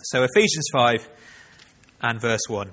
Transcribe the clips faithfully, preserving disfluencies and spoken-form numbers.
So Ephesians five and verse one.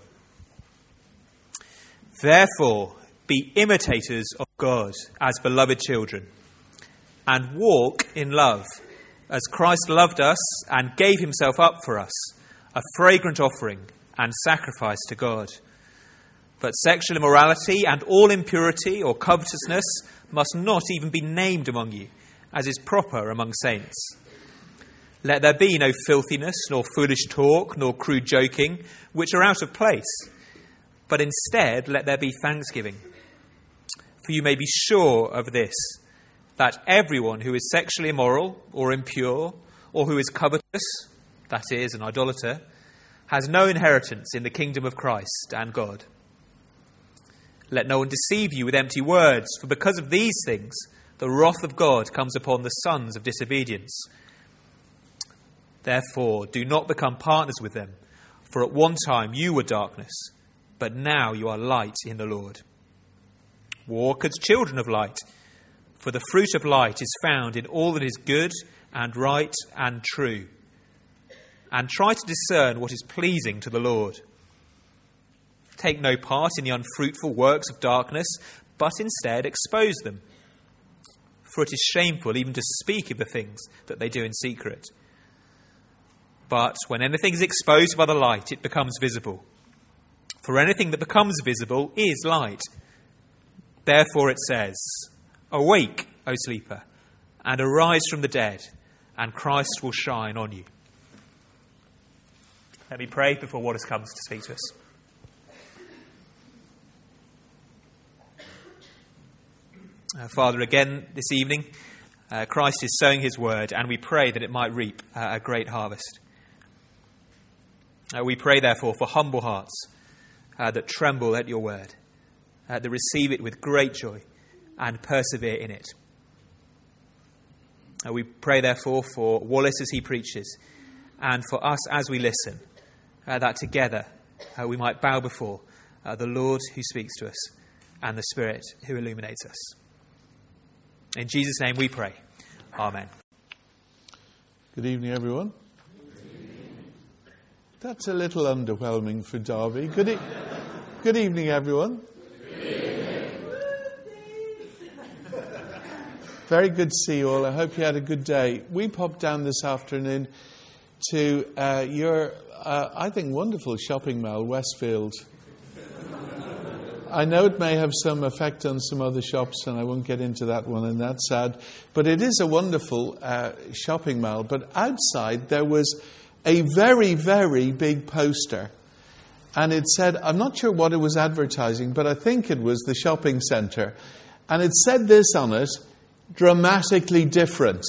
Therefore, be imitators of God as beloved children, and walk in love, as Christ loved us and gave himself up for us, a fragrant offering and sacrifice to God. But sexual immorality and all impurity or covetousness must not even be named among you, as is proper among saints. Let there be no filthiness, nor foolish talk, nor crude joking, which are out of place, but instead let there be thanksgiving. For you may be sure of this, that everyone who is sexually immoral or impure, or who is covetous, that is, an idolater, has no inheritance in the kingdom of Christ and God. Let no one deceive you with empty words, for because of these things the wrath of God comes upon the sons of disobedience. Therefore, do not become partners with them, for at one time you were darkness, but now you are light in the Lord. Walk as children of light, for the fruit of light is found in all that is good and right and true. And try to discern what is pleasing to the Lord. Take no part in the unfruitful works of darkness, but instead expose them. For it is shameful even to speak of the things that they do in secret. But when anything is exposed by the light, it becomes visible. For anything that becomes visible is light. Therefore it says, awake, O sleeper, and arise from the dead, and Christ will shine on you. Let me pray before Waters comes to speak to us. Uh, Father, again this evening, uh, Christ is sowing his word, and we pray that it might reap uh, a great harvest. Uh, we pray, therefore, for humble hearts uh, that tremble at your word, uh, that receive it with great joy and persevere in it. Uh, we pray, therefore, for Wallace as he preaches, and for us as we listen, uh, that together uh, we might bow before uh, the Lord who speaks to us and the Spirit who illuminates us. In Jesus' name we pray. Amen. Good evening, everyone. That's a little underwhelming for Derby. Good, e- good evening, everyone. Good evening. Very good to see you all. I hope you had a good day. We popped down this afternoon to uh, your, uh, I think, wonderful shopping mall, Westfield. I know it may have some effect on some other shops, and I won't get into that one, and that's sad. But it is a wonderful uh, shopping mall. But outside there was a very, very big poster. And it said, I'm not sure what it was advertising, but I think it was the shopping centre. And it said this on it, dramatically different.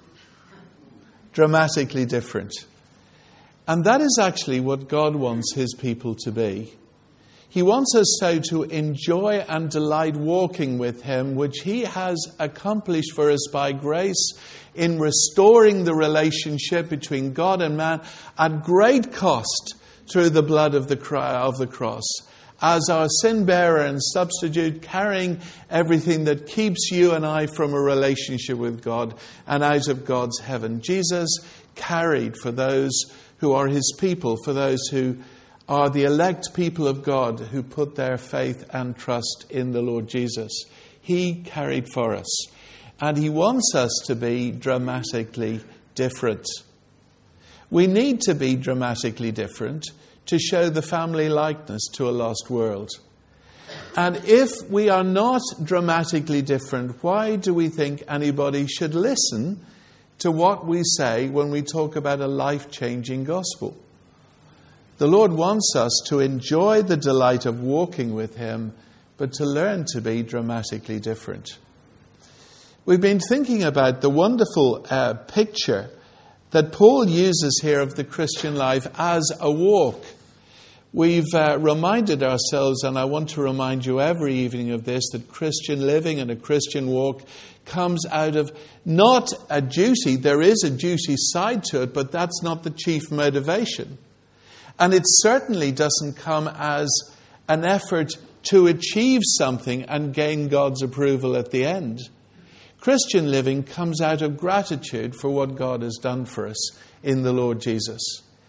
Dramatically different. And that is actually what God wants his people to be. He wants us so to enjoy and delight walking with him, which he has accomplished for us by grace in restoring the relationship between God and man at great cost through the blood of the of the cross. As our sin bearer and substitute, carrying everything that keeps you and I from a relationship with God and out of God's heaven. Jesus carried for those who are his people, for those who are the elect people of God who put their faith and trust in the Lord Jesus. He carried for us. And he wants us to be dramatically different. We need to be dramatically different to show the family likeness to a lost world. And if we are not dramatically different, why do we think anybody should listen to what we say when we talk about a life-changing gospel? The Lord wants us to enjoy the delight of walking with him, but to learn to be dramatically different. We've been thinking about the wonderful uh, picture that Paul uses here of the Christian life as a walk. We've uh, reminded ourselves, and I want to remind you every evening of this, that Christian living and a Christian walk comes out of not a duty. There is a duty side to it, but that's not the chief motivation. And it certainly doesn't come as an effort to achieve something and gain God's approval at the end. Christian living comes out of gratitude for what God has done for us in the Lord Jesus.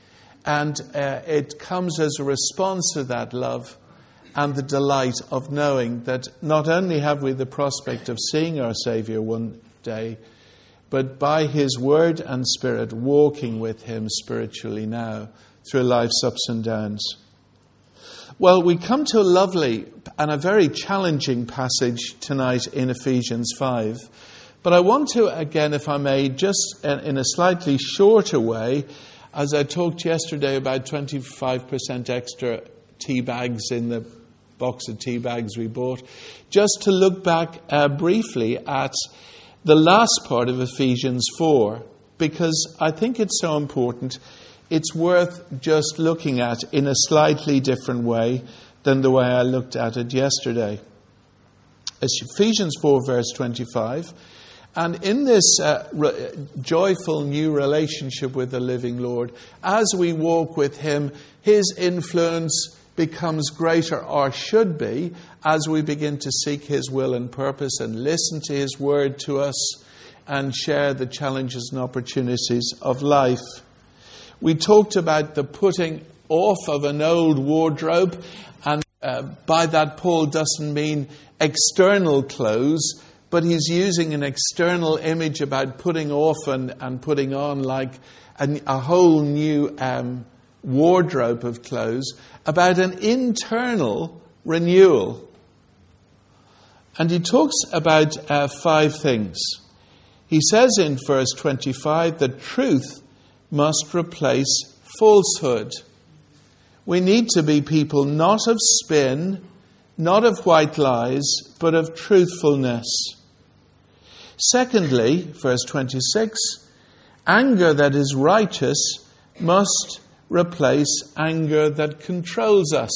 And uh, it comes as a response to that love and the delight of knowing that not only have we the prospect of seeing our Saviour one day, but by His Word and Spirit walking with Him spiritually now through life's ups and downs. Well, we come to a lovely and a very challenging passage tonight in Ephesians five. But I want to, again, if I may, just in a slightly shorter way, as I talked yesterday about twenty-five percent extra tea bags in the box of tea bags we bought, just to look back uh, briefly at the last part of Ephesians four, because I think it's so important. It's worth just looking at in a slightly different way than the way I looked at it yesterday. It's Ephesians four, verse twenty-five. And in this uh, re- joyful new relationship with the living Lord, as we walk with Him, His influence becomes greater, or should be, as we begin to seek His will and purpose and listen to His word to us and share the challenges and opportunities of life. We talked about the putting off of an old wardrobe, and uh, by that Paul doesn't mean external clothes, but he's using an external image about putting off and, and putting on, like a, a whole new um, wardrobe of clothes, about an internal renewal. And he talks about uh, five things. He says in verse twenty-five that truth must replace falsehood. We need to be people not of spin, not of white lies, but of truthfulness. Secondly, verse twenty-six, anger that is righteous must replace anger that controls us.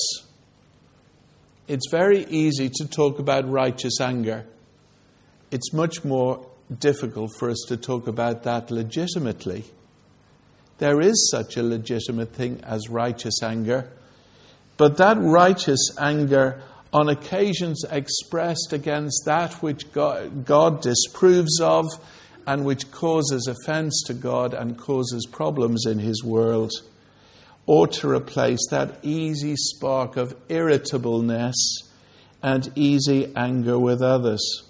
It's very easy to talk about righteous anger. It's much more difficult for us to talk about that legitimately. There is such a legitimate thing as righteous anger, but that righteous anger on occasions expressed against that which God, God disapproves of and which causes offense to God and causes problems in His world, ought to replace that easy spark of irritableness and easy anger with others.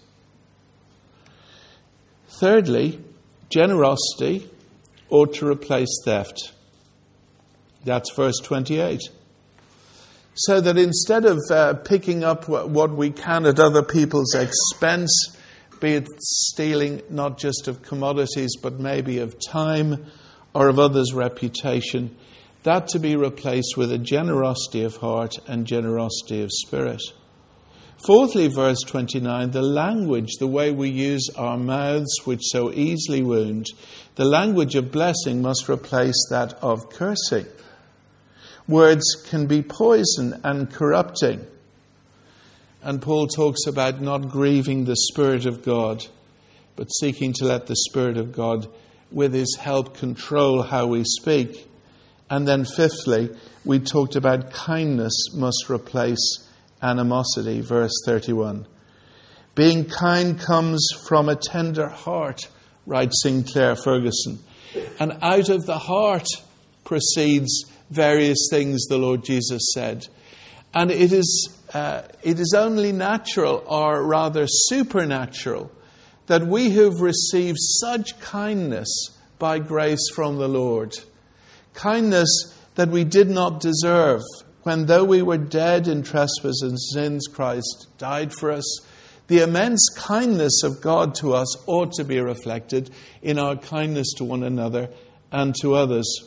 Thirdly, generosity ought to replace theft. That's verse twenty-eight. So that instead of uh, picking up what we can at other people's expense, be it stealing not just of commodities but maybe of time or of others' reputation, that to be replaced with a generosity of heart and generosity of spirit. Fourthly, verse twenty-nine, the language, the way we use our mouths, which so easily wound, the language of blessing must replace that of cursing. Words can be poison and corrupting. And Paul talks about not grieving the Spirit of God, but seeking to let the Spirit of God, with His help, control how we speak. And then fifthly, we talked about kindness must replace animosity, verse thirty-one. Being kind comes from a tender heart, writes Sinclair Ferguson. And out of the heart proceeds various things, the Lord Jesus said. And it is uh, it is only natural, or rather supernatural, that we who've received such kindness by grace from the Lord, kindness that we did not deserve, when though we were dead in trespasses and sins, Christ died for us, the immense kindness of God to us ought to be reflected in our kindness to one another and to others.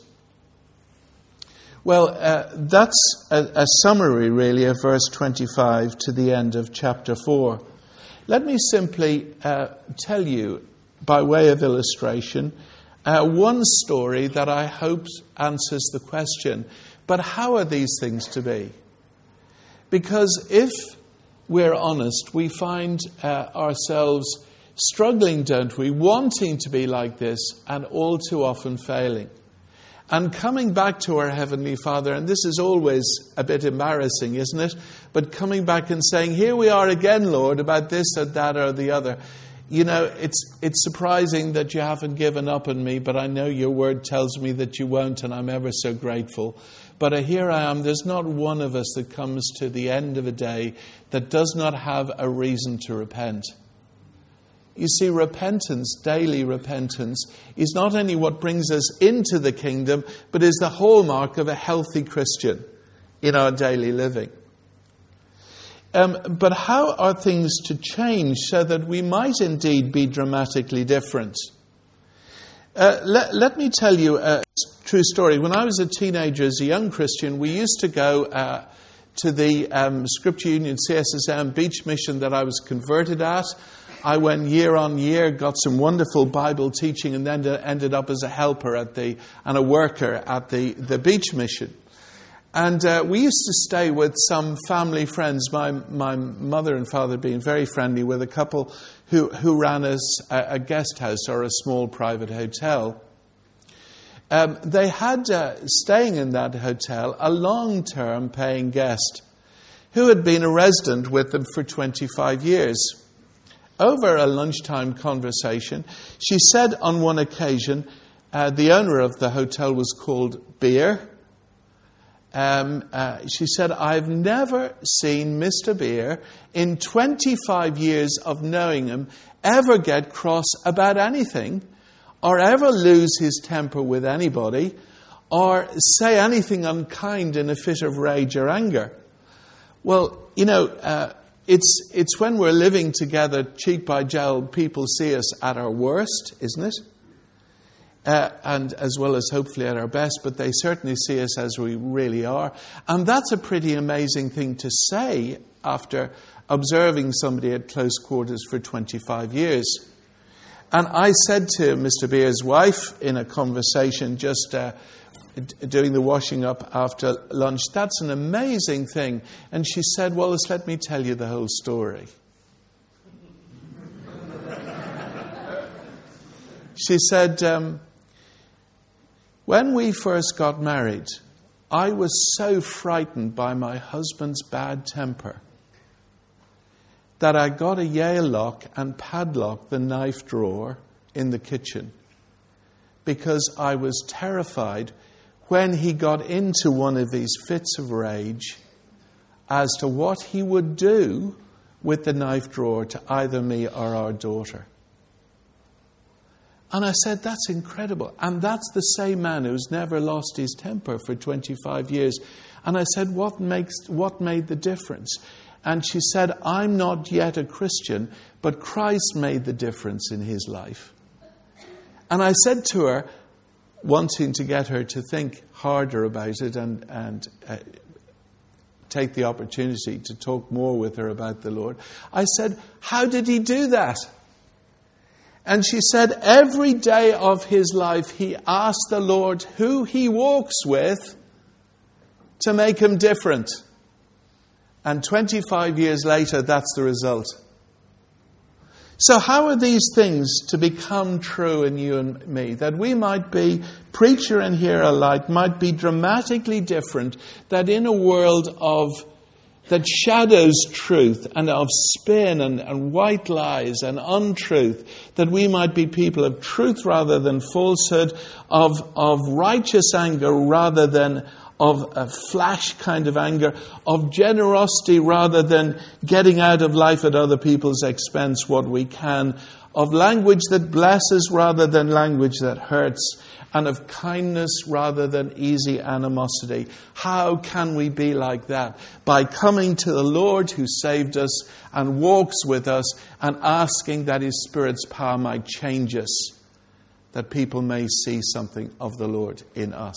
Well, uh, that's a, a summary, really, of verse twenty-five to the end of chapter four. Let me simply uh, tell you, by way of illustration, uh, one story that I hope answers the question, but how are these things to be? Because if we're honest, we find uh, ourselves struggling, don't we, wanting to be like this and all too often failing. And coming back to our Heavenly Father, and this is always a bit embarrassing, isn't it? But coming back and saying, here we are again, Lord, about this or that or the other. you know, it's it's surprising that you haven't given up on me, but I know your word tells me that you won't, and I'm ever so grateful. But here I am. There's not one of us that comes to the end of a day that does not have a reason to repent. You see, repentance, daily repentance, is not only what brings us into the kingdom, but is the hallmark of a healthy Christian in our daily living. Um, but how are things to change so that we might indeed be dramatically different? Uh, let, let me tell you a true story. When I was a teenager, as a young Christian, we used to go uh, to the um, Scripture Union C S S M beach mission that I was converted at. I went year on year, got some wonderful Bible teaching, and then ended up as a helper at the and a worker at the, the beach mission. And uh, we used to stay with some family friends, my my mother and father being very friendly, with a couple who, who ran us a, a guest house or a small private hotel. Um, they had, uh, staying in that hotel, a long-term paying guest who had been a resident with them for twenty-five years. Over a lunchtime conversation, she said on one occasion, uh, the owner of the hotel was called Beer. Um, uh, she said, I've never seen Mister Beer in twenty-five years of knowing him ever get cross about anything, or ever lose his temper with anybody, or say anything unkind in a fit of rage or anger. Well, you know, uh, it's it's when we're living together cheek by jowl, people see us at our worst, isn't it? Uh, and as well as hopefully at our best, but they certainly see us as we really are. And that's a pretty amazing thing to say after observing somebody at close quarters for twenty-five years. And I said to Mister Beer's wife in a conversation just uh, d- doing the washing up after lunch, that's an amazing thing. And she said, well, let's let me tell you the whole story. She said, um, when we first got married, I was so frightened by my husband's bad temper that I got a Yale lock and padlocked the knife drawer in the kitchen because I was terrified when he got into one of these fits of rage as to what he would do with the knife drawer to either me or our daughter. And I said, that's incredible. And that's the same man who's never lost his temper for twenty-five years. And I said, what makes, what made the difference? And she said, I'm not yet a Christian, but Christ made the difference in his life. And I said to her, wanting to get her to think harder about it and, and uh, take the opportunity to talk more with her about the Lord, I said, how did he do that? And she said, every day of his life, he asked the Lord who he walks with to make him different. And twenty-five years later, that's the result. So how are these things to become true in you and me? That we might be, preacher and hearer alike, might be dramatically different, that in a world of that shadows truth and of spin and, and white lies and untruth, that we might be people of truth rather than falsehood, of, of righteous anger rather than of a flash kind of anger, of generosity rather than getting out of life at other people's expense what we can, of language that blesses rather than language that hurts, and of kindness rather than easy animosity. How can we be like that? By coming to the Lord who saved us and walks with us and asking that his Spirit's power might change us, that people may see something of the Lord in us.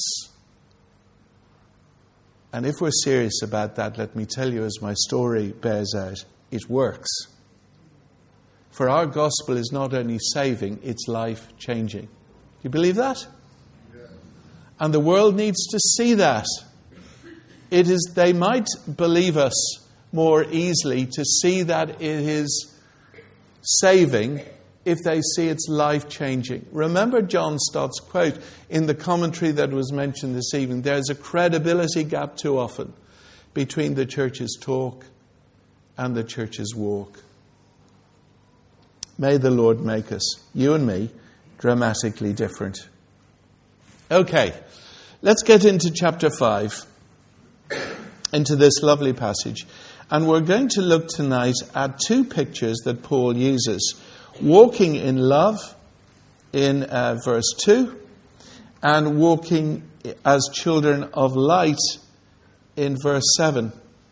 And if we're serious about that, let me tell you, as my story bears out, it works. For our gospel is not only saving, it's life-changing. Do you believe that? And the world needs to see that. It is, they might believe us more easily to see that it is saving if they see it's life-changing. Remember John Stott's quote in the commentary that was mentioned this evening. There's a credibility gap too often between the church's talk and the church's walk. May the Lord make us, you and me, dramatically different. Okay, let's get into chapter five, into this lovely passage. And we're going to look tonight at two pictures that Paul uses. Walking in love in uh, verse two, and walking as children of light in verse seven.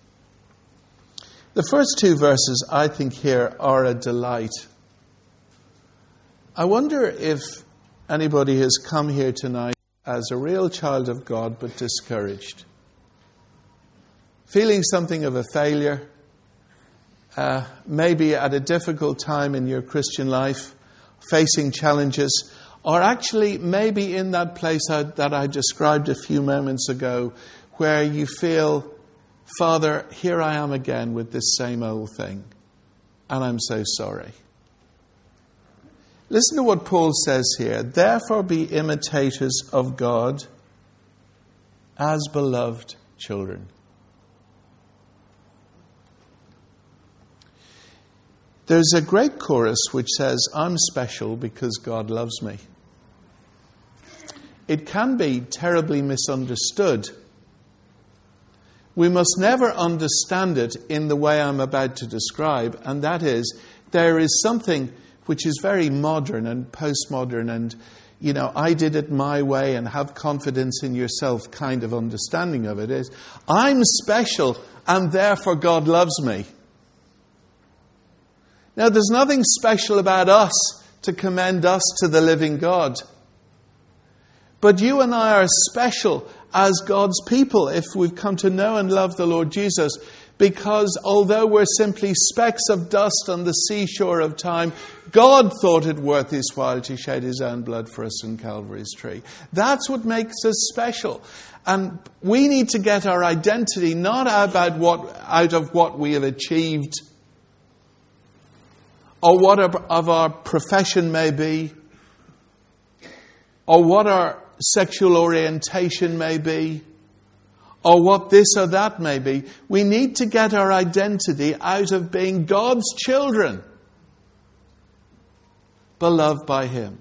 The first two verses, I think, here are a delight. I wonder if anybody has come here tonight as a real child of God but discouraged. Feeling something of a failure, uh, maybe at a difficult time in your Christian life, facing challenges, or actually maybe in that place I, that I described a few moments ago, where you feel, Father, here I am again with this same old thing, and I'm so sorry. Listen to what Paul says here. Therefore be imitators of God as beloved children. There's a great chorus which says, I'm special because God loves me. It can be terribly misunderstood. We must never understand it in the way I'm about to describe, and that is, there is something which is very modern and postmodern and, you know, I did it my way and have confidence in yourself kind of understanding of it is, I'm special and therefore God loves me. Now, there's nothing special about us to commend us to the living God. But you and I are special as God's people if we've come to know and love the Lord Jesus. Because although we're simply specks of dust on the seashore of time, God thought it worth his while to shed his own blood for us in Calvary's tree. That's what makes us special. And we need to get our identity not about what, out of what we have achieved, or what of our profession may be, or what our sexual orientation may be, or what this or that may be. We need to get our identity out of being God's children, beloved by him.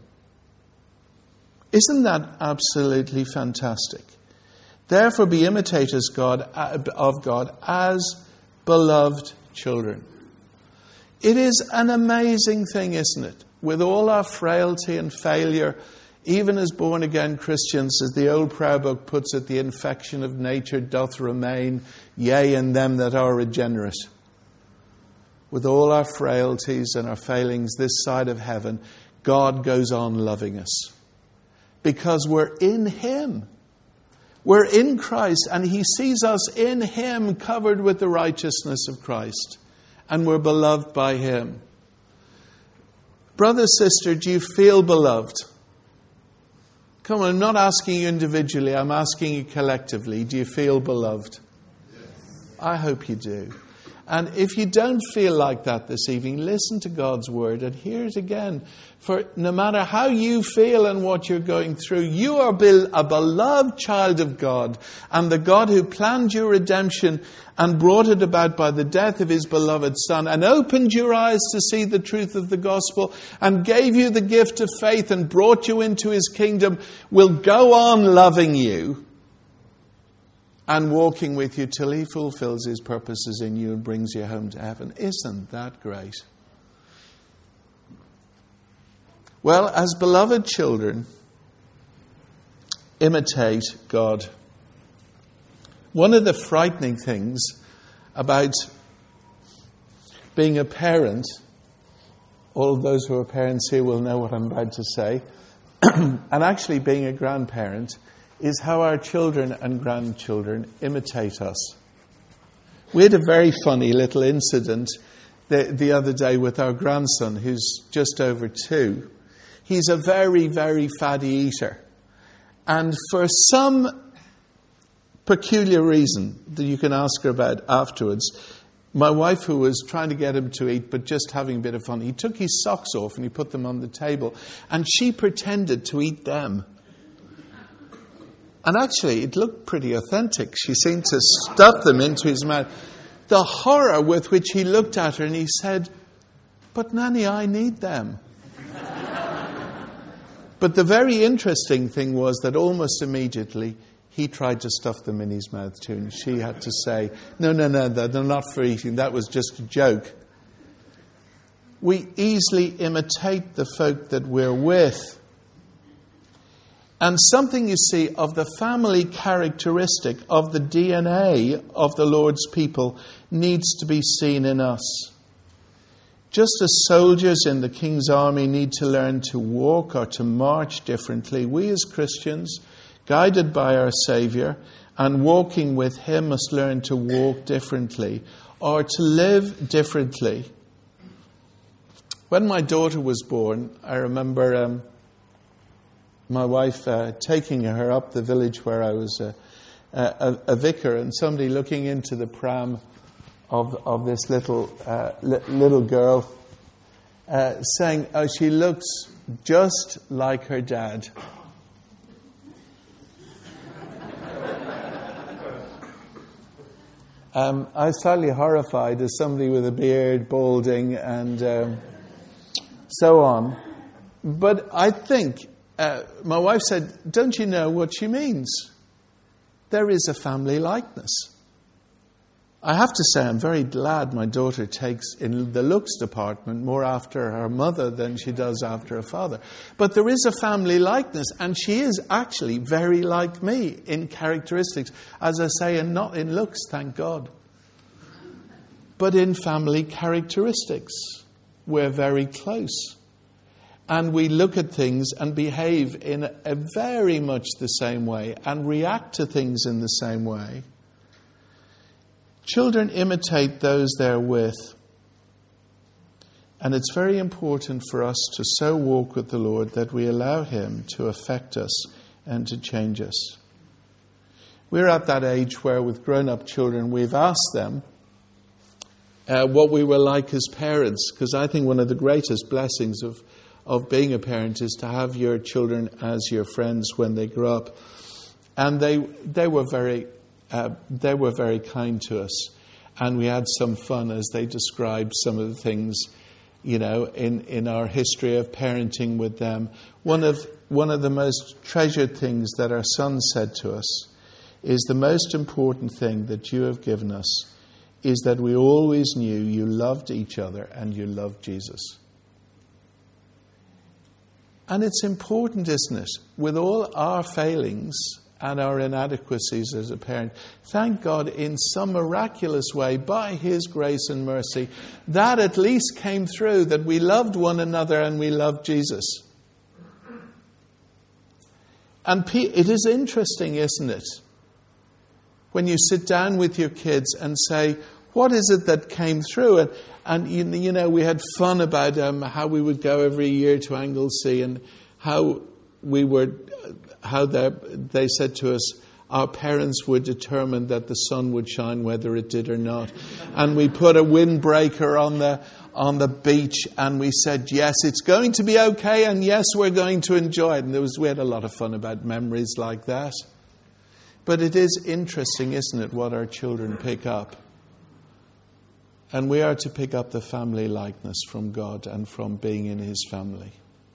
Isn't that absolutely fantastic? Therefore be imitators God, of God as beloved children. It is an amazing thing, isn't it? With all our frailty and failure, even as born-again Christians, as the old prayer book puts it, the infection of nature doth remain, yea, in them that are regenerate. With all our frailties and our failings this side of heaven, God goes on loving us. Because we're in him. We're in Christ, and he sees us in him covered with the righteousness of Christ. And we're beloved by him. Brother, sister, do you feel beloved? Come on, I'm not asking you individually, I'm asking you collectively. Do you feel beloved? Yes. I hope you do. And if you don't feel like that this evening, listen to God's word and hear it again. For no matter how you feel and what you're going through, you are a beloved child of God. And the God who planned your redemption and brought it about by the death of his beloved Son, and opened your eyes to see the truth of the gospel, and gave you the gift of faith and brought you into his kingdom, will go on loving you and walking with you till he fulfills his purposes in you and brings you home to heaven. Isn't that great? Well, as beloved children, imitate God. One of the frightening things about being a parent, all of those who are parents here will know what I'm about to say, and actually being a grandparent, is how our children and grandchildren imitate us. We had a very funny little incident the, the other day with our grandson, who's just over two. He's a very, very fatty eater. And for some peculiar reason that you can ask her about afterwards, my wife, who was trying to get him to eat but just having a bit of fun, he took his socks off and he put them on the table, and she pretended to eat them. And actually, it looked pretty authentic. She seemed to stuff them into his mouth. The horror with which he looked at her, and he said, But Nanny, I need them. But the very interesting thing was that almost immediately he tried to stuff them in his mouth too, and she had to say, no, no, no, they're not for eating. That was just a joke. We easily imitate the folk that we're with. And something, you see, of the family characteristic, of the D N A of the Lord's people needs to be seen in us. Just as soldiers in the King's army need to learn to walk or to march differently, we as Christians, guided by our Saviour and walking with Him, must learn to walk differently or to live differently. When my daughter was born, I remember um, my wife uh, taking her up the village where I was a, a, a vicar, and somebody looking into the pram of of this little uh, li- little girl, uh, saying, "Oh, she looks just like her dad." um, I was slightly horrified as somebody with a beard, balding, and um, so on. But I think uh, my wife said, "Don't you know what she means? There is a family likeness." I have to say, I'm very glad my daughter takes, in the looks department, more after her mother than she does after her father. But there is a family likeness, and she is actually very like me in characteristics. As I say, and not in looks, thank God. But in family characteristics, we're very close. And we look at things and behave in a very much the same way and react to things in the same way. Children imitate those they're with. And it's very important for us to so walk with the Lord that we allow Him to affect us and to change us. We're at that age where with grown-up children we've asked them uh, what we were like as parents, because I think one of the greatest blessings of, of being a parent is to have your children as your friends when they grow up. And they they were very... Uh, they were very kind to us, and we had some fun as they described some of the things, you know, in, in our history of parenting with them. One of one of the most treasured things that our son said to us is, the most important thing that you have given us is that we always knew you loved each other and you loved Jesus. And it's important, isn't it, with all our failings and our inadequacies as a parent, thank God in some miraculous way, by His grace and mercy, that at least came through, that we loved one another and we loved Jesus. And it is interesting, isn't it, when you sit down with your kids and say, what is it that came through? And, and you know, we had fun about um, how we would go every year to Anglesey, and how we were... how they said to us, our parents would determine that the sun would shine whether it did or not. And we put a windbreaker on the on the beach, and we said, yes, it's going to be okay, and yes, we're going to enjoy it. And there was we had a lot of fun about memories like that. But it is interesting, isn't it, what our children pick up. And we are to pick up the family likeness from God and from being in His family.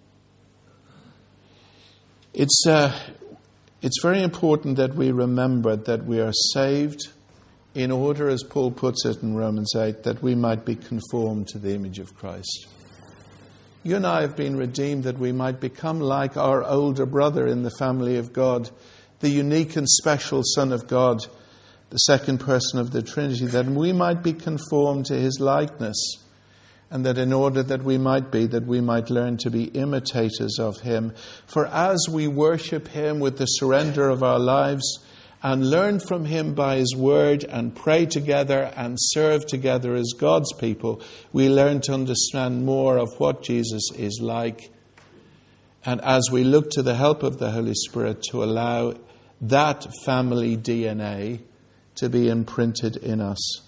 It's uh, it's very important that we remember that we are saved in order, as Paul puts it in Romans eight, that we might be conformed to the image of Christ. You and I have been redeemed that we might become like our older brother in the family of God, the unique and special Son of God, the second person of the Trinity, that we might be conformed to His likeness. And that in order that we might be, that we might learn to be imitators of Him. For as we worship Him with the surrender of our lives, and learn from Him by His word, and pray together and serve together as God's people, we learn to understand more of what Jesus is like. And as we look to the help of the Holy Spirit to allow that family D N A to be imprinted in us.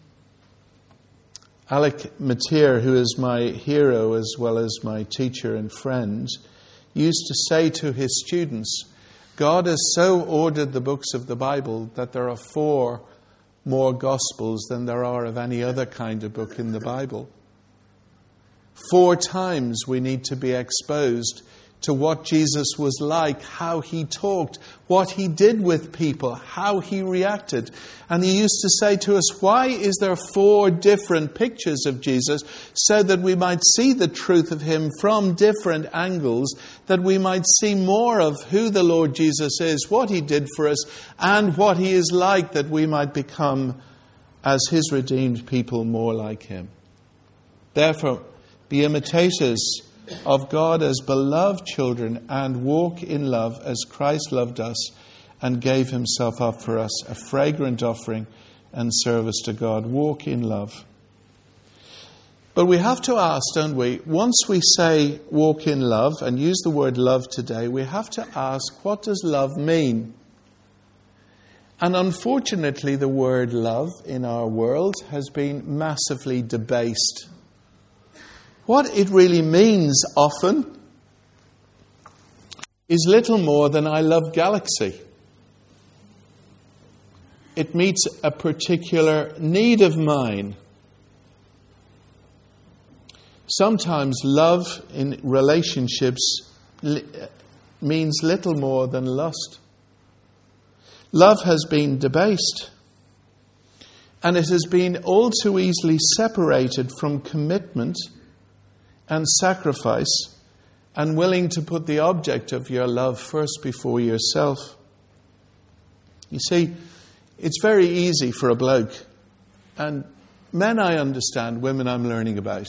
Alec Mateer, who is my hero as well as my teacher and friend, used to say to his students, God has so ordered the books of the Bible that there are four more Gospels than there are of any other kind of book in the Bible. Four times we need to be exposed to what Jesus was like, how he talked, what he did with people, how he reacted. And he used to say to us, why is there four different pictures of Jesus? So that we might see the truth of him from different angles, that we might see more of who the Lord Jesus is, what he did for us, and what he is like, that we might become, as his redeemed people, more like him. Therefore, be imitators of God as beloved children, and walk in love as Christ loved us and gave himself up for us, a fragrant offering and service to God. Walk in love. But we have to ask, don't we, once we say walk in love and use the word love today, we have to ask, what does love mean? And unfortunately, the word love in our world has been massively debased. What it really means often is little more than I love Galaxy. It meets a particular need of mine. Sometimes love in relationships li- means little more than lust. Love has been debased, and it has been all too easily separated from commitment and sacrifice, and willing to put the object of your love first before yourself. You see, it's very easy for a bloke, and men I understand, women I'm learning about.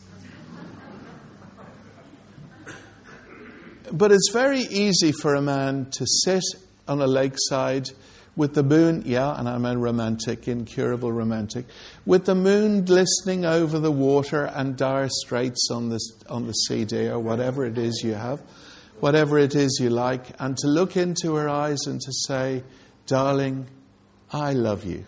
But it's very easy for a man to sit on a lakeside with the moon, yeah, and I'm a romantic, incurable romantic, with the moon glistening over the water and dire straits on the, on the C D or whatever it is you have, whatever it is you like, and to look into her eyes and to say, darling, I love you.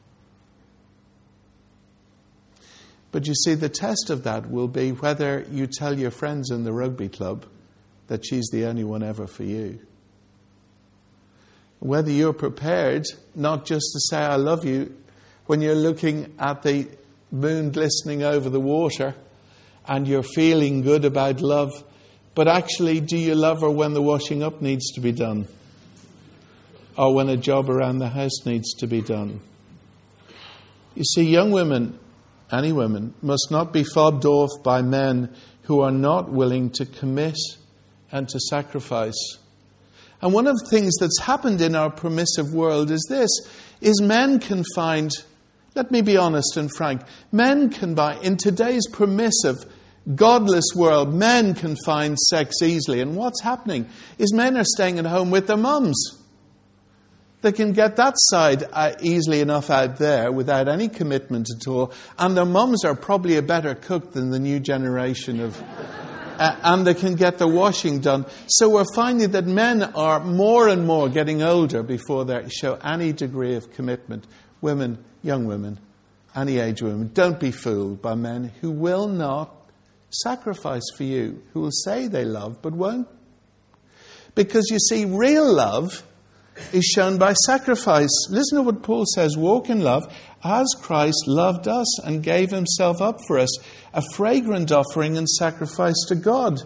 But you see, the test of that will be whether you tell your friends in the rugby club that she's the only one ever for you. Whether you're prepared not just to say I love you when you're looking at the moon glistening over the water and you're feeling good about love, but actually, do you love her when the washing up needs to be done? Or when a job around the house needs to be done? You see, young women, any women, must not be fobbed off by men who are not willing to commit and to sacrifice. And one of the things that's happened in our permissive world is this, is men can find, let me be honest and frank, men can buy, in today's permissive, godless world, men can find sex easily. And what's happening is men are staying at home with their mums. They can get that side uh, easily enough out there without any commitment at all. And their mums are probably a better cook than the new generation of... Uh, and they can get the washing done. So we're finding that men are more and more getting older before they show any degree of commitment. Women, young women, any age women, don't be fooled by men who will not sacrifice for you, who will say they love but won't. Because you see, real love is shown by sacrifice. Listen to what Paul says, walk in love as Christ loved us and gave himself up for us, a fragrant offering and sacrifice to God.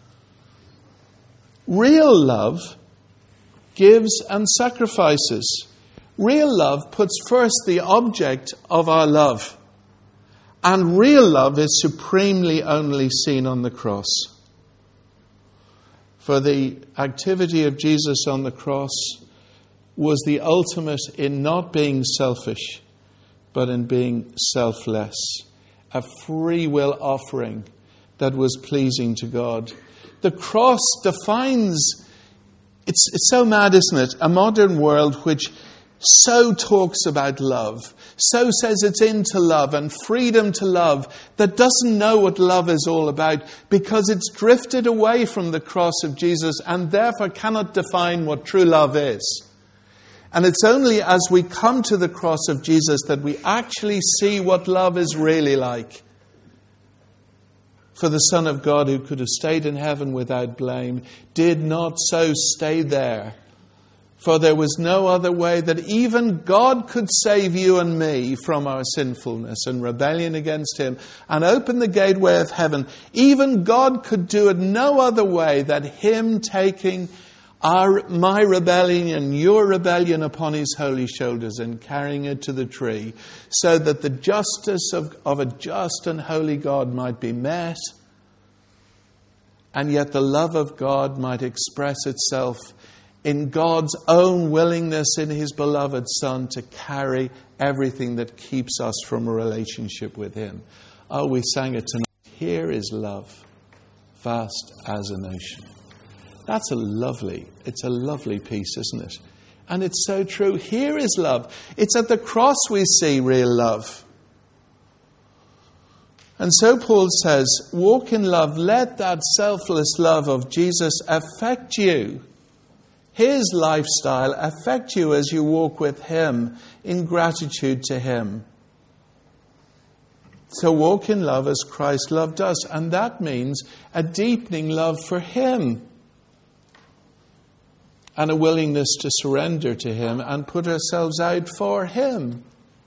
Real love gives and sacrifices. Real love puts first the object of our love. And real love is supremely only seen on the cross. For the activity of Jesus on the cross was the ultimate in not being selfish, but in being selfless. A free will offering that was pleasing to God. The cross defines, it's, it's so mad, isn't it? A modern world which so talks about love, so says it's into love and freedom to love, that doesn't know what love is all about because it's drifted away from the cross of Jesus and therefore cannot define what true love is. And it's only as we come to the cross of Jesus that we actually see what love is really like. For the Son of God, who could have stayed in heaven without blame, did not so stay there, For there was no other way that even God could save you and me from our sinfulness and rebellion against him and open the gateway of heaven. Even God could do it no other way than him taking our, my rebellion and your rebellion upon his holy shoulders and carrying it to the tree, so that the justice of, of a just and holy God might be met, and yet the love of God might express itself in God's own willingness in his beloved Son to carry everything that keeps us from a relationship with him. Oh, we sang it tonight. Here is love, vast as an ocean. That's a lovely, it's a lovely piece, isn't it? And it's so true. Here is love. It's at the cross we see real love. And so Paul says, walk in love. Let that selfless love of Jesus affect you. His lifestyle affect you as you walk with him in gratitude to him. So walk in love as Christ loved us. And that means a deepening love for him. And a willingness to surrender to him and put ourselves out for him.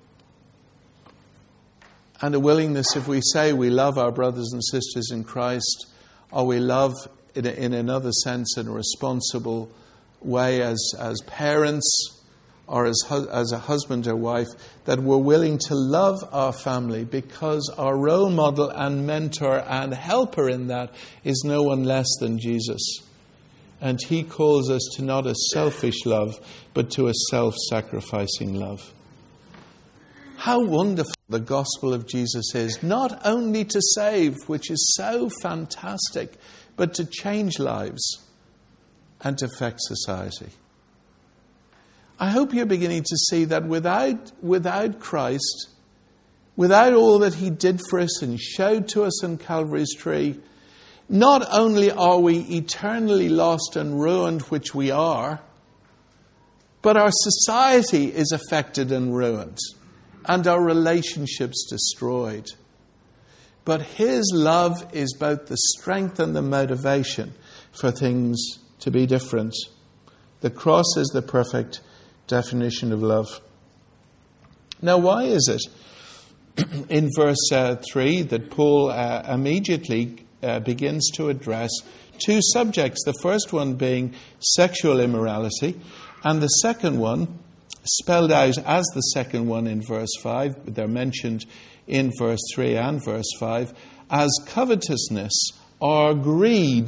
And a willingness, if we say we love our brothers and sisters in Christ, or we love in, a, in another sense in a responsible way as, as parents or as, as a husband or wife, that we're willing to love our family because our role model and mentor and helper in that is no one less than Jesus. And he calls us to not a selfish love, but to a self-sacrificing love. How wonderful the gospel of Jesus is, not only to save, which is so fantastic, but to change lives and to affect society. I hope you're beginning to see that without, without Christ, without all that he did for us and showed to us on Calvary's tree, not only are we eternally lost and ruined, which we are, but our society is affected and ruined, and our relationships destroyed. But his love is both the strength and the motivation for things to be different. The cross is the perfect definition of love. Now, why is it in verse uh, three that Paul uh, immediately Uh, begins to address two subjects, the first one being sexual immorality, and the second one, spelled out as the second one in verse five, but they're mentioned in verse three and verse five, as covetousness or greed.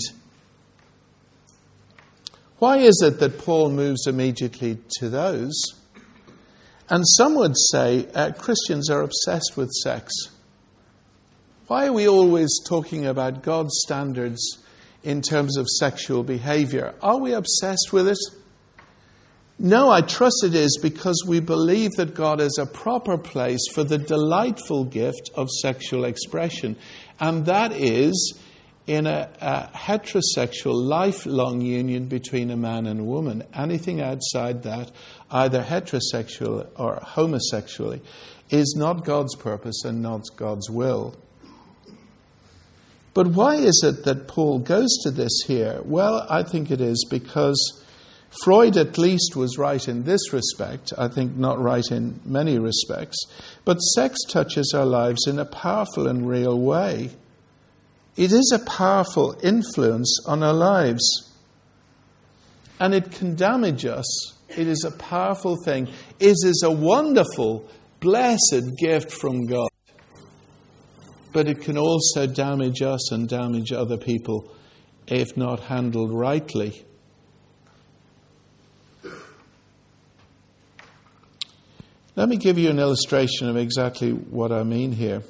Why is it that Paul moves immediately to those? And some would say uh, Christians are obsessed with sex. Why are we always talking about God's standards in terms of sexual behavior? Are we obsessed with it? No, I trust it is because we believe that God is a proper place for the delightful gift of sexual expression. And that is in a, a heterosexual, lifelong union between a man and a woman. Anything outside that, either heterosexual or homosexually, is not God's purpose and not God's will. But why is it that Paul goes to this here? Well, I think it is because Freud at least was right in this respect, I think not right in many respects, but sex touches our lives in a powerful and real way. It is a powerful influence on our lives. And it can damage us. It is a powerful thing. It is a wonderful, blessed gift from God. But it can also damage us and damage other people if not handled rightly. Let me give you an illustration of exactly what I mean here.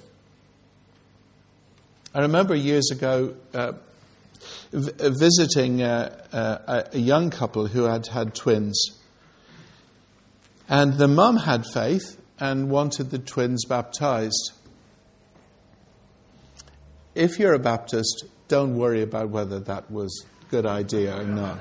I remember years ago uh, v- visiting uh, uh, a young couple who had had twins. And the mum had faith and wanted the twins baptized. If you're a Baptist, don't worry about whether that was a good idea or not.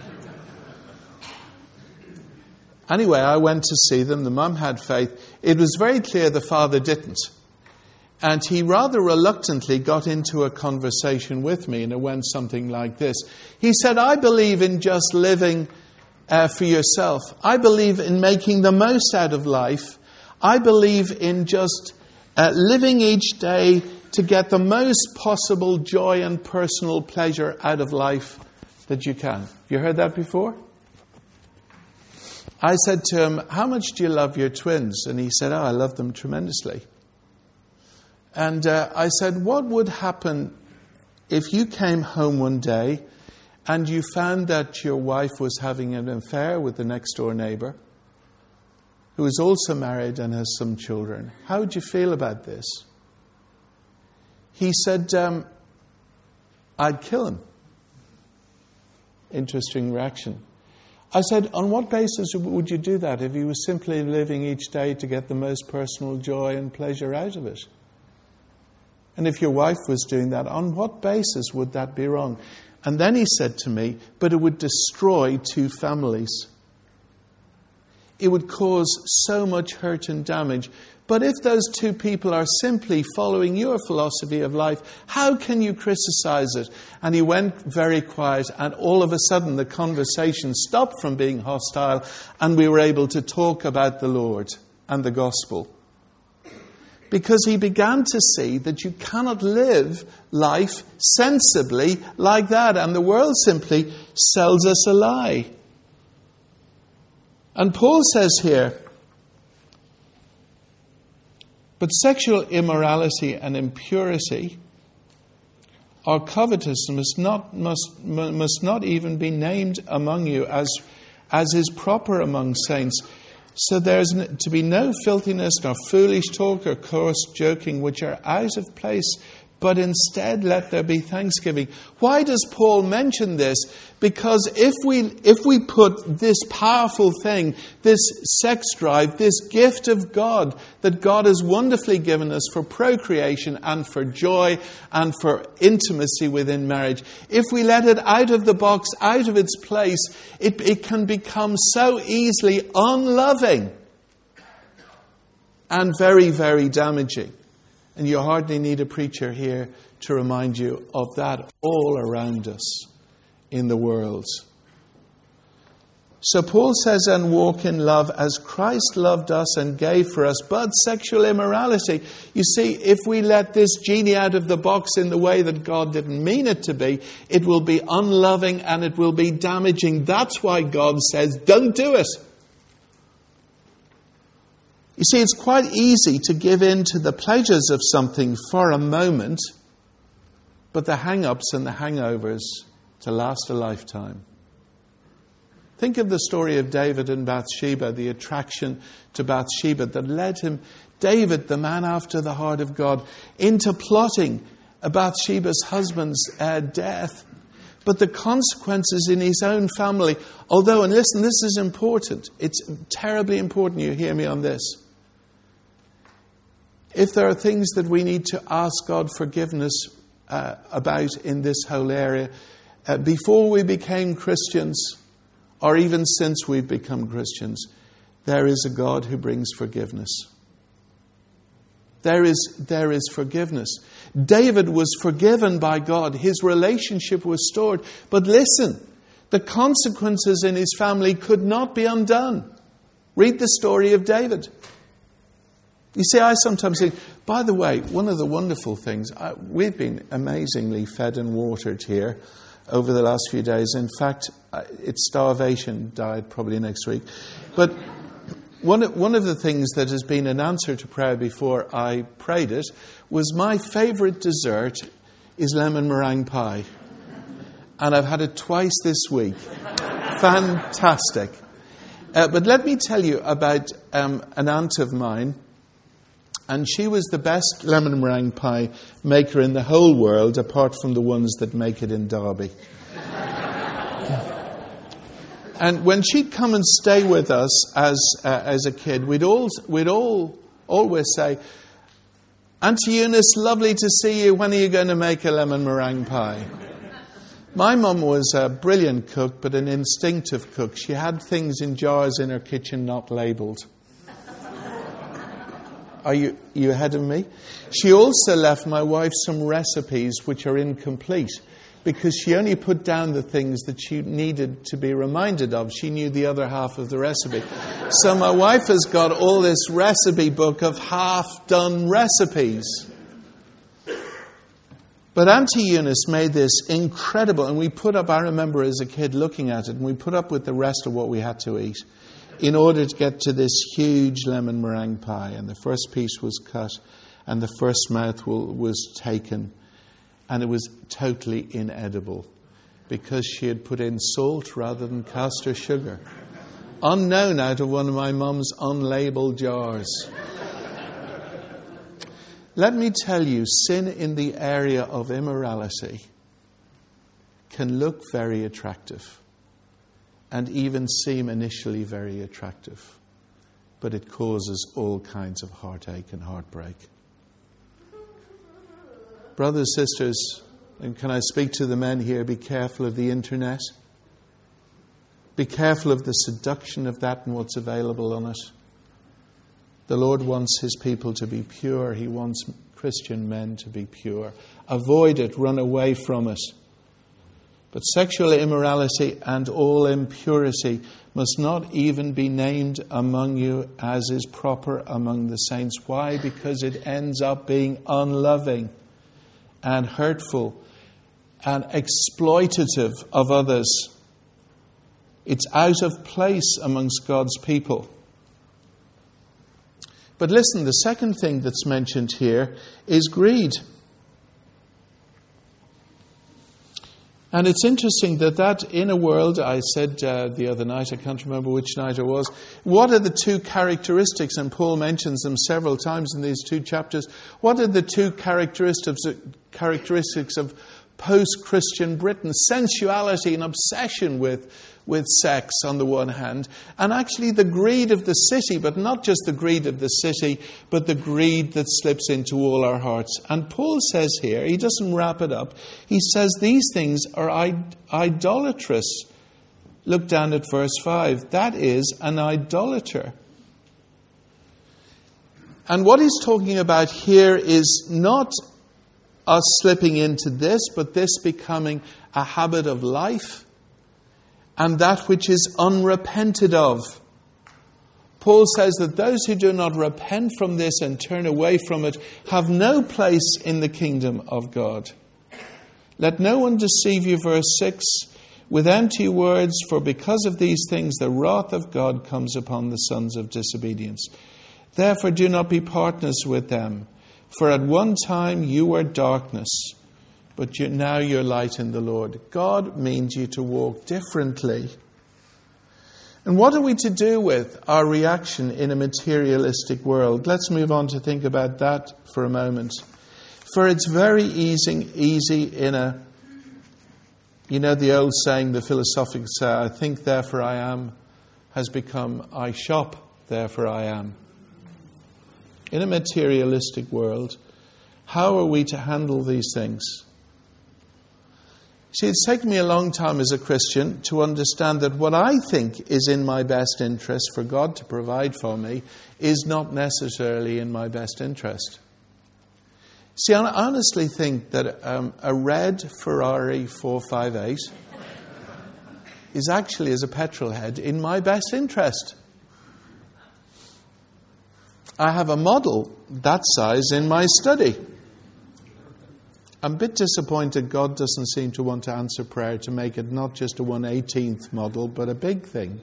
Anyway, I went to see them. The mum had faith. It was very clear the father didn't. And he rather reluctantly got into a conversation with me, and it went something like this. He said, I believe in just living uh, for yourself. I believe in making the most out of life. I believe in just uh, living each day to get the most possible joy and personal pleasure out of life that you can. Have you heard that before? I said to him, how much do you love your twins? And he said, oh, I love them tremendously. And uh, I said, what would happen if you came home one day and you found that your wife was having an affair with the next door neighbour, who is also married and has some children? How would you feel about this? He said, um, I'd kill him. Interesting reaction. I said, on what basis would you do that if he was simply living each day to get the most personal joy and pleasure out of it? And if your wife was doing that, on what basis would that be wrong? And then he said to me, but it would destroy two families. It would cause so much hurt and damage. But if those two people are simply following your philosophy of life, how can you criticize it? And he went very quiet, and all of a sudden the conversation stopped from being hostile, and we were able to talk about the Lord and the gospel. Because he began to see that you cannot live life sensibly like that, and the world simply sells us a lie. And Paul says here, but sexual immorality and impurity or covetousness must not, must, must not even be named among you as, as is proper among saints. So there's to be no filthiness, nor foolish talk, or coarse joking, which are out of place, but instead let there be thanksgiving. Why does Paul mention this? Because if we if we put this powerful thing, this sex drive, this gift of God that God has wonderfully given us for procreation and for joy and for intimacy within marriage, if we let it out of the box, out of its place, it, it can become so easily unloving and very, very damaging. And you hardly need a preacher here to remind you of that all around us in the world. So Paul says, and walk in love as Christ loved us and gave for us. But sexual immorality, you see, if we let this genie out of the box in the way that God didn't mean it to be, it will be unloving and it will be damaging. That's why God says, don't do it. You see, it's quite easy to give in to the pleasures of something for a moment, but the hang-ups and the hangovers to last a lifetime. Think of the story of David and Bathsheba, the attraction to Bathsheba that led him, David, the man after the heart of God, into plotting Bathsheba's husband's uh, death. But the consequences in his own family, although, and listen, this is important. It's terribly important you hear me on this. If there are things that we need to ask God forgiveness uh, about in this whole area, uh, before we became Christians, or even since we've become Christians, there is a God who brings forgiveness. There is, there is forgiveness. David was forgiven by God. His relationship was restored. But listen, the consequences in his family could not be undone. Read the story of David. You see, I sometimes think, by the way, one of the wonderful things, I, we've been amazingly fed and watered here over the last few days. In fact, it's starvation diet probably next week. But one of, one of the things that has been an answer to prayer before I prayed it was my favourite dessert is lemon meringue pie. And I've had it twice this week. Fantastic. Uh, but let me tell you about um, an aunt of mine. And she was the best lemon meringue pie maker in the whole world, apart from the ones that make it in Derby. And when she'd come and stay with us as uh, as a kid, we'd all we'd all always say, "Auntie Eunice, lovely to see you. When are you going to make a lemon meringue pie?" My mum was a brilliant cook, but an instinctive cook. She had things in jars in her kitchen not labelled. Are you, you ahead of me? She also left my wife some recipes which are incomplete. because she only put down the things that she needed to be reminded of. She knew the other half of the recipe. So my wife has got all this recipe book of half-done recipes. But Auntie Eunice made this incredible, and we put up, I remember as a kid looking at it, and we put up with the rest of what we had to eat in order to get to this huge lemon meringue pie. And the first piece was cut, and the first mouthful was taken. And it was totally inedible because she had put in salt rather than caster sugar. Unknown out of one of my mum's unlabeled jars. Let me tell you, sin in the area of immorality can look very attractive and even seem initially very attractive, but it causes all kinds of heartache and heartbreak. Brothers, sisters, and can I speak to the men here, be careful of the internet. Be careful of the seduction of that and what's available on it. The Lord wants His people to be pure. He wants Christian men to be pure. Avoid it, run away from it. But sexual immorality and all impurity must not even be named among you as is proper among the saints. Why? Because it ends up being unloving and hurtful and exploitative of others. It's out of place amongst God's people. But listen, the second thing that's mentioned here is greed. And it's interesting that that in a world, I said uh, the other night, I can't remember which night it was, what are the two characteristics, and Paul mentions them several times in these two chapters, what are the two characteristics, characteristics of post-Christian Britain? Sensuality and obsession with, with sex on the one hand, and actually the greed of the city, but not just the greed of the city, but the greed that slips into all our hearts. And Paul says here, he doesn't wrap it up, he says these things are id- idolatrous. Look down at verse five. That is an idolater. And what he's talking about here is not us slipping into this, but this becoming a habit of life, and that which is unrepented of. Paul says that those who do not repent from this and turn away from it have no place in the kingdom of God. Let no one deceive you, verse six, with empty words, for because of these things the wrath of God comes upon the sons of disobedience. Therefore do not be partners with them. For at one time you were darkness, but you, now you're light in the Lord. God means you to walk differently. And what are we to do with our reaction in a materialistic world? Let's move on to think about that for a moment. For it's very easy, easy in a, you know the old saying, the philosophic say, I think therefore I am, has become I shop therefore I am. In a materialistic world, how are we to handle these things? See, it's taken me a long time as a Christian to understand that what I think is in my best interest for God to provide for me is not necessarily in my best interest. See, I honestly think that um, a red Ferrari four fifty-eight is actually, as a petrol head, in my best interest. I have a model that size in my study. I'm a bit disappointed God doesn't seem to want to answer prayer to make it not just a one eighteenth model, but a big thing.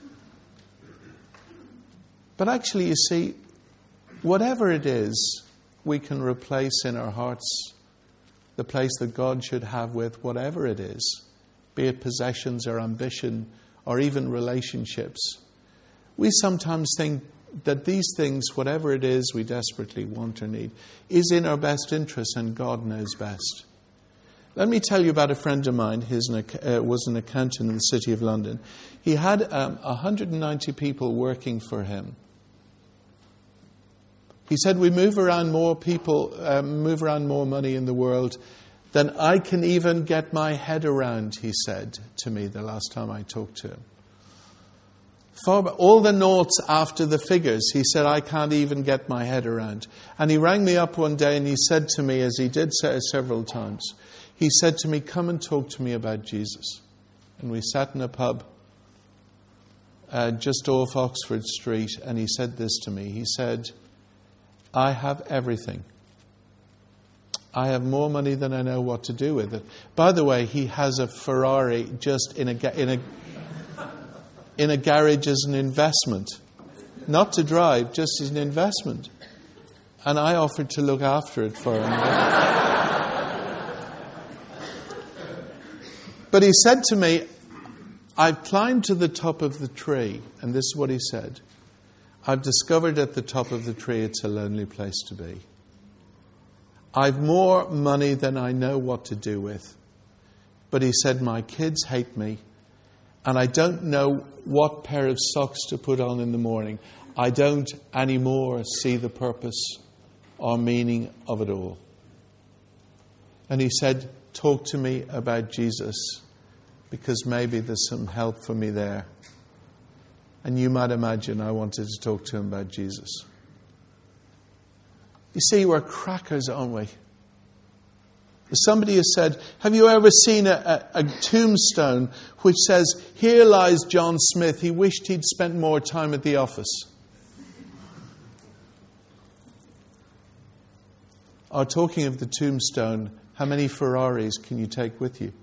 But actually, you see, whatever it is, we can replace in our hearts the place that God should have with whatever it is, be it possessions or ambition or even relationships. We sometimes think that these things, whatever it is we desperately want or need, is in our best interest, and God knows best. Let me tell you about a friend of mine who uh, was an accountant in the City of London. He had um, one hundred ninety people working for him. He said, we move around more people, um, move around more money in the world than I can even get my head around, he said to me the last time I talked to him. For all the noughts after the figures, he said, I can't even get my head around. And he rang me up one day and he said to me, as he did say several times, he said to me, come and talk to me about Jesus. And we sat in a pub uh, just off Oxford Street, and he said this to me. He said, I have everything. I have more money than I know what to do with it. By the way, he has a Ferrari just in a ga- in a in a garage as an investment, not to drive, just as an investment. And I offered to look after it for him. But he said to me, I've climbed to the top of the tree, and this is what he said. I've discovered at the top of the tree it's a lonely place to be. I've more money than I know what to do with. But he said, my kids hate me, and I don't know what pair of socks to put on in the morning. I don't anymore see the purpose or meaning of it all. And he said, talk to me about Jesus, because maybe there's some help for me there. And you might imagine I wanted to talk to him about Jesus. You see, we're crackers, aren't we? Somebody has said, have you ever seen a, a, a tombstone which says, here lies John Smith, he wished he'd spent more time at the office? Or talking of the tombstone, how many Ferraris can you take with you?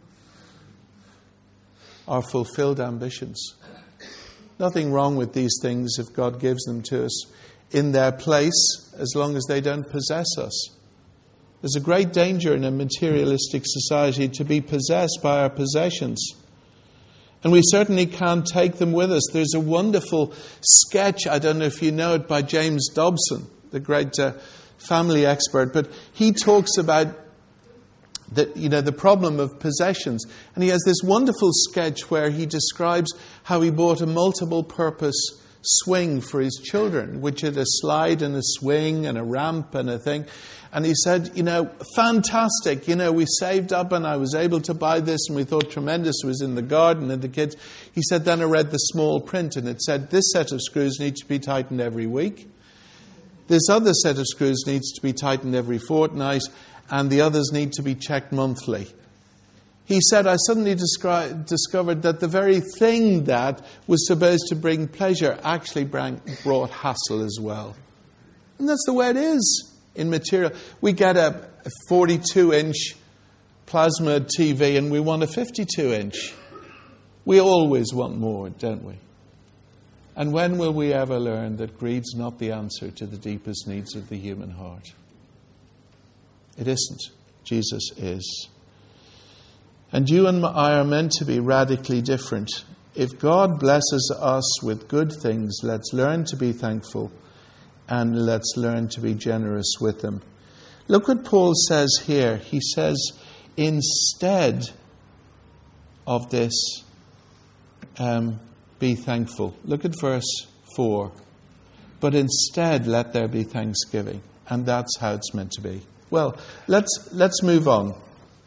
Or fulfilled ambitions. Nothing wrong with these things if God gives them to us in their place, as long as they don't possess us. There's a great danger in a materialistic society to be possessed by our possessions. And we certainly can't take them with us. There's a wonderful sketch, I don't know if you know it, by James Dobson, the great uh, family expert, but he talks about the, you know, the problem of possessions. And he has this wonderful sketch where he describes how he bought a multiple-purpose swing for his children, which had a slide and a swing and a ramp and a thing. And he said, you know, fantastic, you know, we saved up and I was able to buy this and we thought tremendous. It was in the garden and the kids. He said, then I read the small print and it said, this set of screws needs to be tightened every week. This other set of screws needs to be tightened every fortnight, and the others need to be checked monthly. He said, I suddenly descri- discovered that the very thing that was supposed to bring pleasure actually bring, brought hassle as well. And that's the way it is in material. We get a forty-two inch plasma T V and we want a fifty-two inch. We always want more, don't we? And when will we ever learn that greed's not the answer to the deepest needs of the human heart? It isn't. Jesus is. And you and I are meant to be radically different. If God blesses us with good things, let's learn to be thankful and let's learn to be generous with them. Look what Paul says here. He says, instead of this, um, be thankful. Look at verse four. But instead, let there be thanksgiving. And that's how it's meant to be. Well, let's let's move on.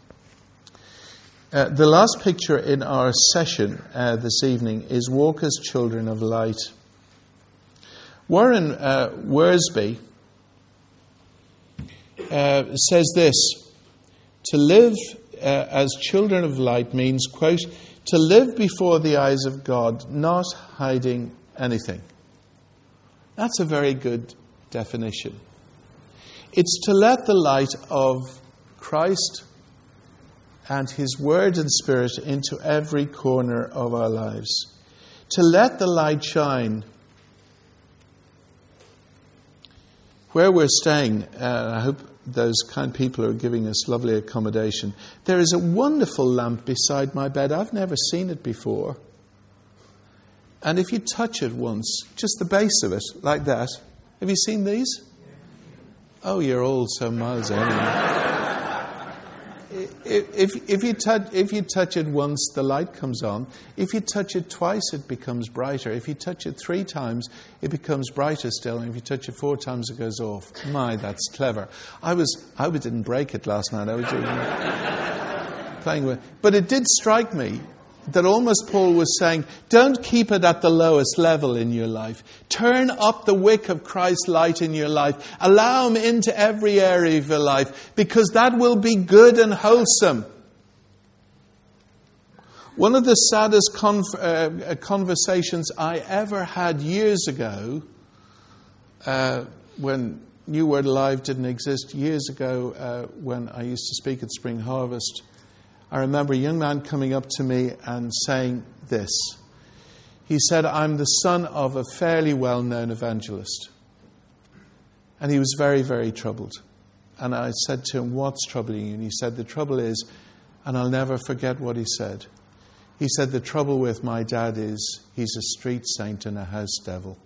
Uh, the last picture in our session uh, this evening is walk as children of light. Warren uh, Worsby uh, says this: to live uh, as children of light means, quote, to live before the eyes of God, not hiding anything. That's a very good definition. It's to let the light of Christ and His Word and Spirit into every corner of our lives. To let the light shine. Where we're staying, uh, I hope those kind people are giving us lovely accommodation. There is a wonderful lamp beside my bed. I've never seen it before. And if you touch it once, just the base of it, like that. Have you seen these? Oh, you're all so miles ahead. if, if, if, you touch, if you touch it once, the light comes on. If you touch it twice, it becomes brighter. If you touch it three times, it becomes brighter still. And if you touch it four times, it goes off. My, that's clever. I was, I didn't break it last night. I was doing, playing with it. But it did strike me that almost Paul was saying, don't keep it at the lowest level in your life. Turn up the wick of Christ's light in your life. Allow him into every area of your life, because that will be good and wholesome. One of the saddest con- uh, conversations I ever had years ago, uh, when New Word Alive didn't exist, years ago uh, when I used to speak at Spring Harvest, I remember a young man coming up to me and saying this. He said, I'm the son of a fairly well-known evangelist. And he was very, very troubled. And I said to him, what's troubling you? And he said, the trouble is, and I'll never forget what he said. He said, the trouble with my dad is he's a street saint and a house devil.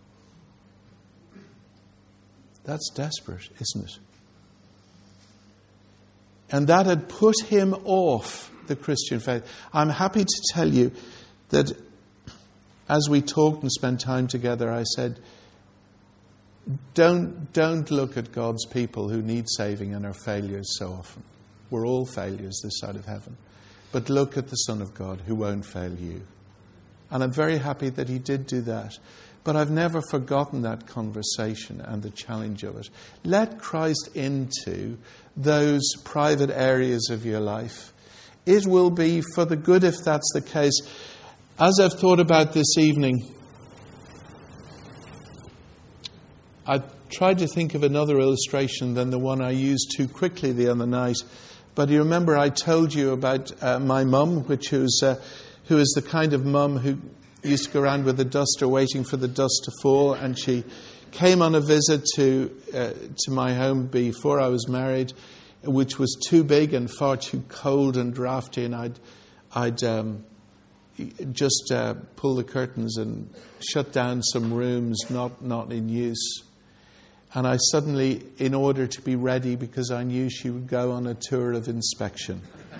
That's desperate, isn't it? And that had put him off the Christian faith. I'm happy to tell you that as we talked and spent time together, I said, don't, don't look at God's people who need saving and are failures so often. We're all failures this side of heaven. But look at the Son of God who won't fail you. And I'm very happy that he did do that. But I've never forgotten that conversation and the challenge of it. Let Christ into those private areas of your life. It will be for the good if that's the case. As I've thought about this evening, I tried to think of another illustration than the one I used too quickly the other night. But you remember I told you about uh, my mum, which was, uh, who is the kind of mum who used to go around with a duster waiting for the dust to fall, and she came on a visit to uh, to my home before I was married, which was too big and far too cold and drafty, and I'd I'd um, just uh, pull the curtains and shut down some rooms not not in use. And I suddenly, in order to be ready, because I knew she would go on a tour of inspection,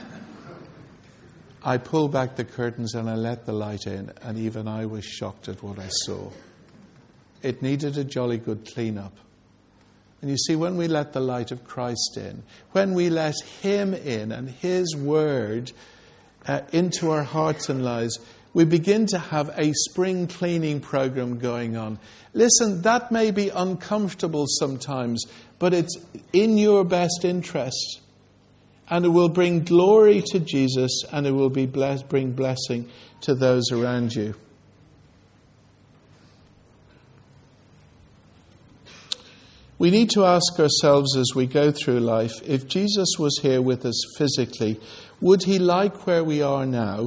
I pulled back the curtains and I let the light in, and even I was shocked at what I saw. It needed a jolly good clean-up. And you see, when we let the light of Christ in, when we let him in and his word uh, into our hearts and lives, we begin to have a spring cleaning program going on. Listen, that may be uncomfortable sometimes, but it's in your best interest. And it will bring glory to Jesus, and it will be bless, bring blessing to those around you. We need to ask ourselves as we go through life, if Jesus was here with us physically, would he like where we are now?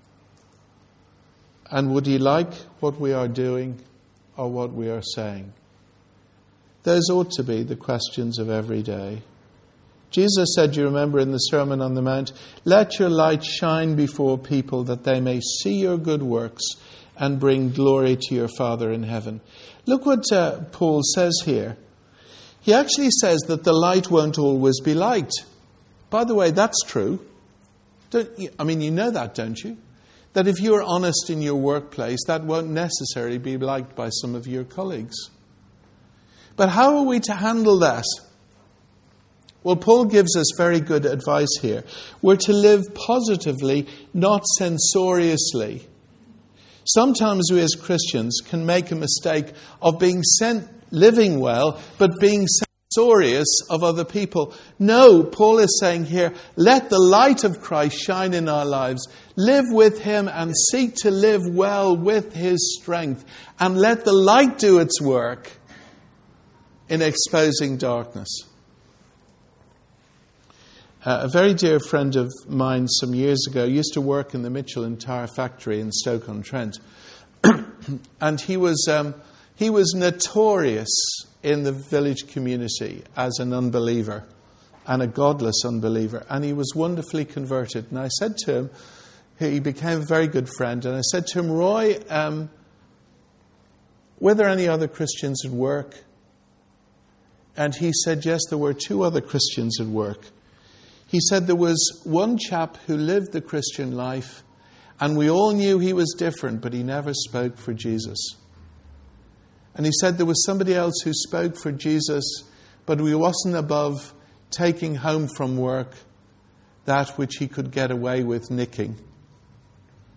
And would he like what we are doing or what we are saying? Those ought to be the questions of every day. Jesus said, you remember in the Sermon on the Mount, let your light shine before people that they may see your good works and bring glory to your Father in heaven. Look what uh, Paul says here. He actually says that the light won't always be liked. By the way, that's true. Don't you, I mean, you know that, don't you? That if you're honest in your workplace, that won't necessarily be liked by some of your colleagues. But how are we to handle that? Well, Paul gives us very good advice here. We're to live positively, not censoriously. Sometimes we as Christians can make a mistake of being sent, living well, but being censorious of other people. No, Paul is saying here, let the light of Christ shine in our lives. Live with him and seek to live well with his strength. And let the light do its work in exposing darkness. Uh, a very dear friend of mine some years ago used to work in the Mitchell and Tyre factory in Stoke-on-Trent. And he was um, he was notorious in the village community as an unbeliever and a godless unbeliever. And he was wonderfully converted. And I said to him, he became a very good friend, and I said to him, Roy, um, were there any other Christians at work? And he said, yes, there were two other Christians at work. He said there was one chap who lived the Christian life, and we all knew he was different, but he never spoke for Jesus. And he said there was somebody else who spoke for Jesus, but he wasn't above taking home from work that which he could get away with nicking.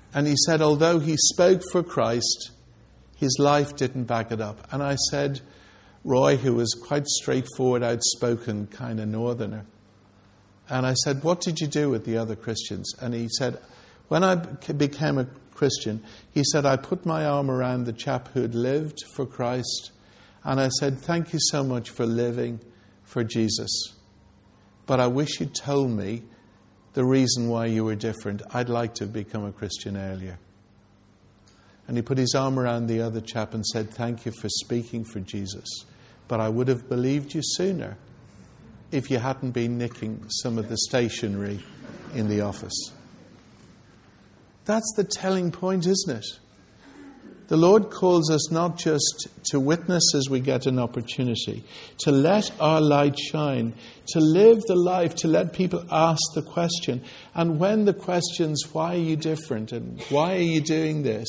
And he said, although he spoke for Christ, his life didn't back it up. And I said, Roy, who was quite straightforward, outspoken, kind of northerner, and I said, what did you do with the other Christians? And he said, when I became a Christian, he said, I put my arm around the chap who had lived for Christ, and I said, thank you so much for living for Jesus. But I wish you'd told me the reason why you were different. I'd like to have become a Christian earlier. And he put his arm around the other chap and said, thank you for speaking for Jesus. But I would have believed you sooner if you hadn't been nicking some of the stationery in the office. That's the telling point, isn't it? The Lord calls us not just to witness as we get an opportunity, to let our light shine, to live the life, to let people ask the question. And when the question's, why are you different? And why are you doing this?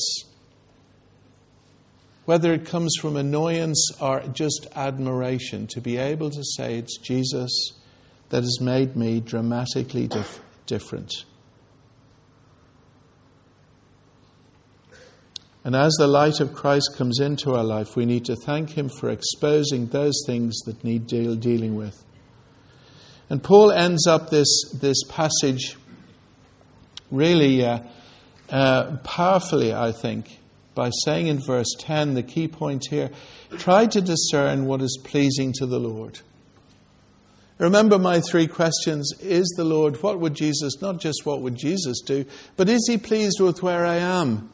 Whether it comes from annoyance or just admiration, to be able to say it's Jesus that has made me dramatically dif- different. And as the light of Christ comes into our life, we need to thank him for exposing those things that need deal, dealing with. And Paul ends up this, this passage really uh, uh, powerfully, I think, by saying in verse ten, the key point here, try to discern what is pleasing to the Lord. Remember my three questions. Is the Lord, what would Jesus, not just what would Jesus do, but is he pleased with where I am?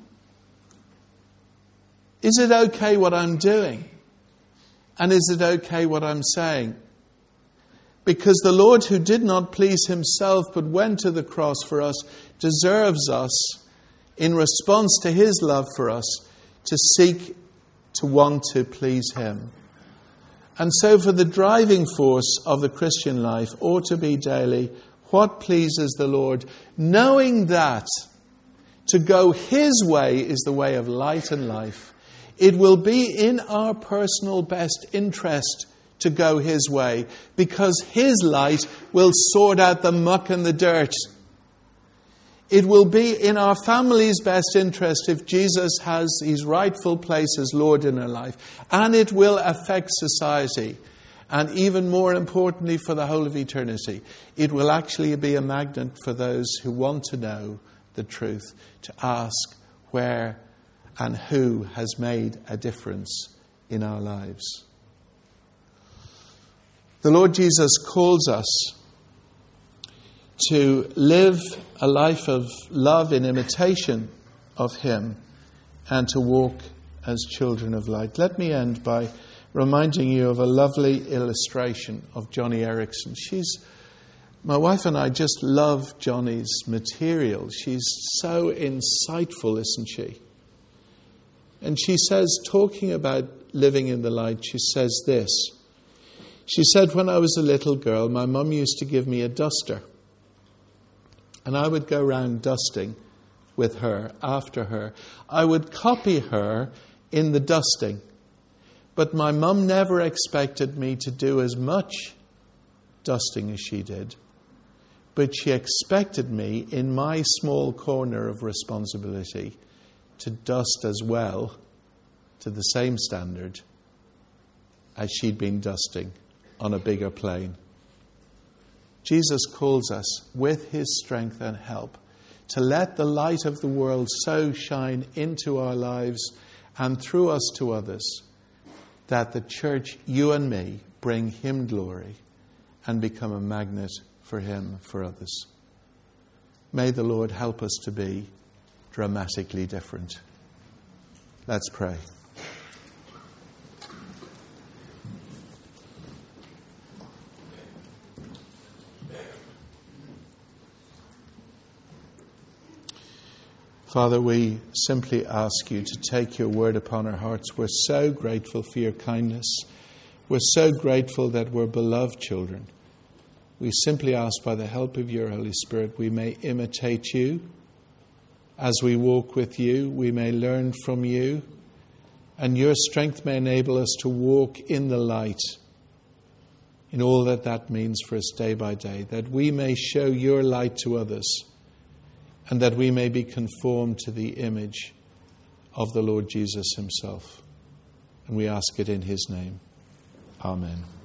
Is it okay what I'm doing? And is it okay what I'm saying? Because the Lord, who did not please himself but went to the cross for us, deserves us, in response to his love for us, to seek to want to please him. And so for the driving force of the Christian life ought to be daily, what pleases the Lord? Knowing that to go his way is the way of light and life. It will be in our personal best interest to go his way, because his light will sort out the muck and the dirt. It will be in our family's best interest if Jesus has his rightful place as Lord in our life. And it will affect society. And even more importantly, for the whole of eternity, it will actually be a magnet for those who want to know the truth, to ask where and who has made a difference in our lives. The Lord Jesus calls us to live a life of love in imitation of him and to walk as children of light. Let me end by reminding you of a lovely illustration of Joni Eareckson. She's, my wife and I just love Joni's material. She's so insightful, isn't she? And she says, talking about living in the light, she says this. She said, when I was a little girl, my mum used to give me a duster. And I would go around dusting with her, after her. I would copy her in the dusting. But my mum never expected me to do as much dusting as she did. But she expected me, in my small corner of responsibility, to dust as well, to the same standard, as she'd been dusting on a bigger plane. Jesus calls us, with his strength and help, to let the light of the world so shine into our lives and through us to others, that the church, you and me, bring him glory and become a magnet for him, for others. May the Lord help us to be dramatically different. Let's pray. Father, we simply ask you to take your word upon our hearts. We're so grateful for your kindness. We're so grateful that we're beloved children. We simply ask, by the help of your Holy Spirit, we may imitate you. As we walk with you, we may learn from you, and your strength may enable us to walk in the light in all that that means for us day by day, that we may show your light to others, and that we may be conformed to the image of the Lord Jesus himself. And we ask it in his name. Amen.